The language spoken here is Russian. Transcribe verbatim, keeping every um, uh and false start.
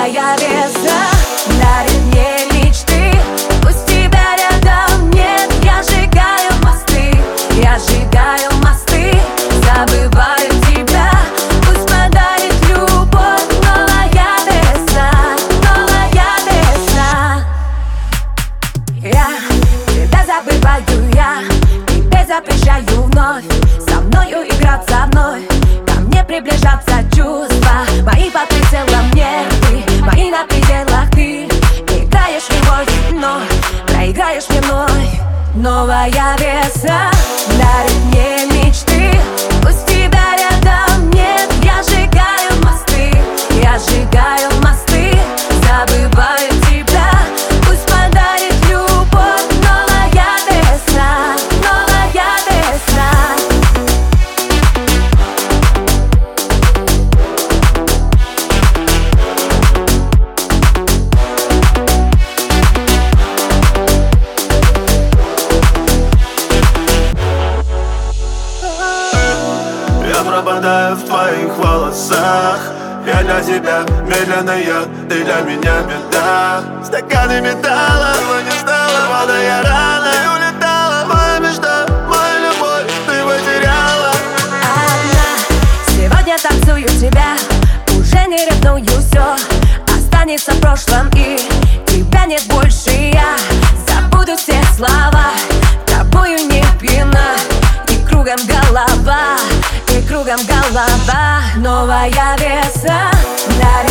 Новая весна дарит мне мечты. Пусть тебя рядом нет, я сжигаю мосты, я сжигаю мосты, забываю тебя. Пусть подарит любовь новая весна, новая весна. Я тебя забываю, я тебе запрещаю вновь со мною играться вновь, ко мне приближаться чувства. Мои под прицелом нервы, мои на пределах. Ты играешь в любовь, но проиграешь мне вновь. Новая весна дарит мне мечты. Пусть тебя рядом нет, я сжигаю мосты, я сжигаю мосты, забываю тебя. Пусть подарит любовь новая весна, новая весна. Я пропадаю в твоих волосах. Я для тебя медленная, ты для меня беда. Стаканы металла, но не стала, падая рано и улетала. Моя мечта, моя любовь, ты потеряла. Одна, сегодня танцую тебя, уже не ревную, все останется в прошлом, и тебя нет больше. Я забуду все слова, тобою не пьяна, и кругом голова, и кругом голова. Новая весна дарит